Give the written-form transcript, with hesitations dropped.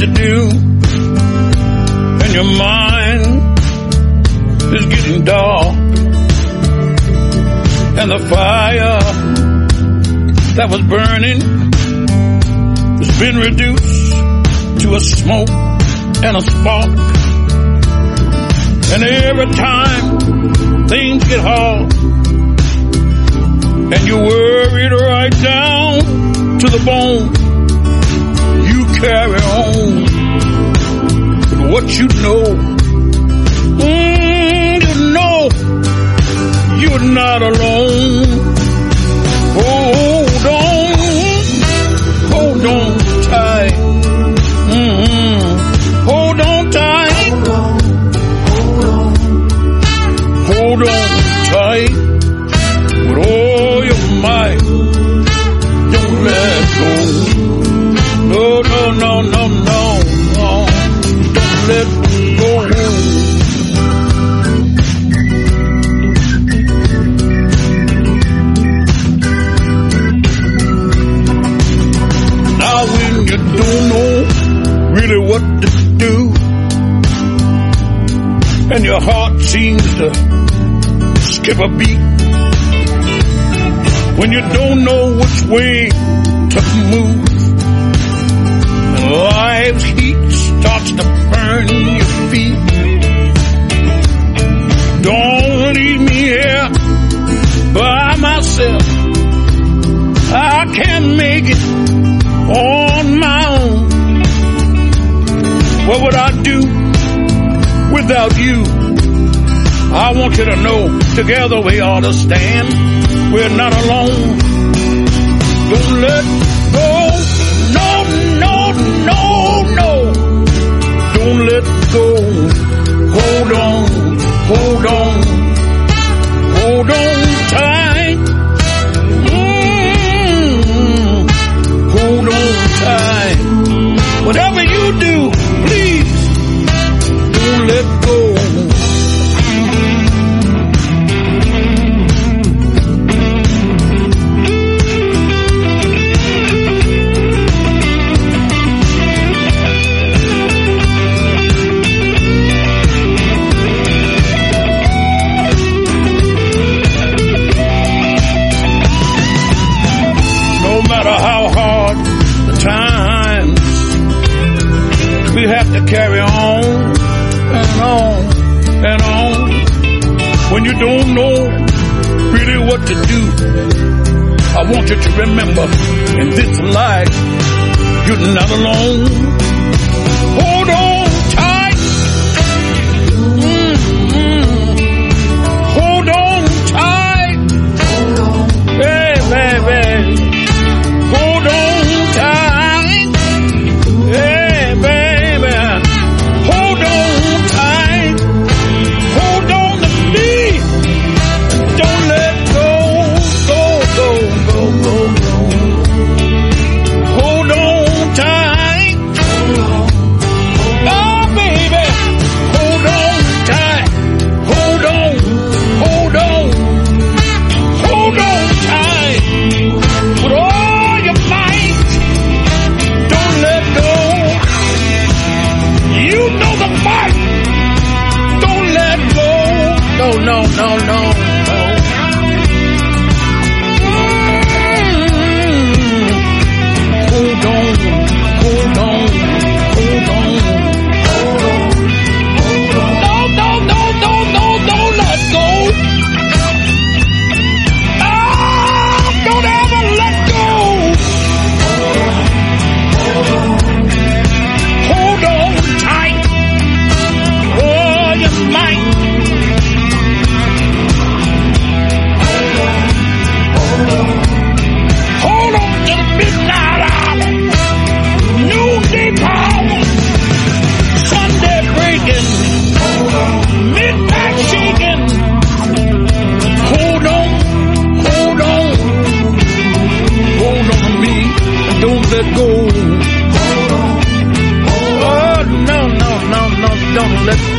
to do, and your mind is getting dark, and the fire that was burning has been reduced to a smoke and a spark. And every time things get hard and you're worried right down to the bone, you carry on. But what you know, you're not alone. Hold on tight. Hold on tight. Hold on tight with all your might. Don't let go. No. Don't let go. You don't know really what to do, and your heart seems to skip a beat. When you don't know which way to move, and life's heat starts to burn your feet. Don't leave me here by myself. I can't make it on my own. What would I do without you? I want you to know, together we ought to stand. We're not alone. Don't let go. No. Don't let go. Hold on tight. Hold on tight. Whatever you do, please don't let go. No matter how hard the times, we have to carry on and on and on. When you don't know really what to do, I want you to remember, in this life, you're not alone. Hold on tight. Hold on tight. Hey, baby. Hold on tight. Hey, baby. Hold on tight. Hold on to me. Don't let go. Go. Hold on tight. Oh, baby. Hold on tight. Hold on. Hold on. Hold on tight. With all your might. Don't let go. You know the fight. Don't let go. No. Hold on. No, don't let go. Don't ever let go. Hold on tight. Oh, you might. Hold on to the midnight hour. Noonday power. Sunday breaking. Midnight shaking. Hold on. Hold on to me and don't let go. Oh, no, don't let go.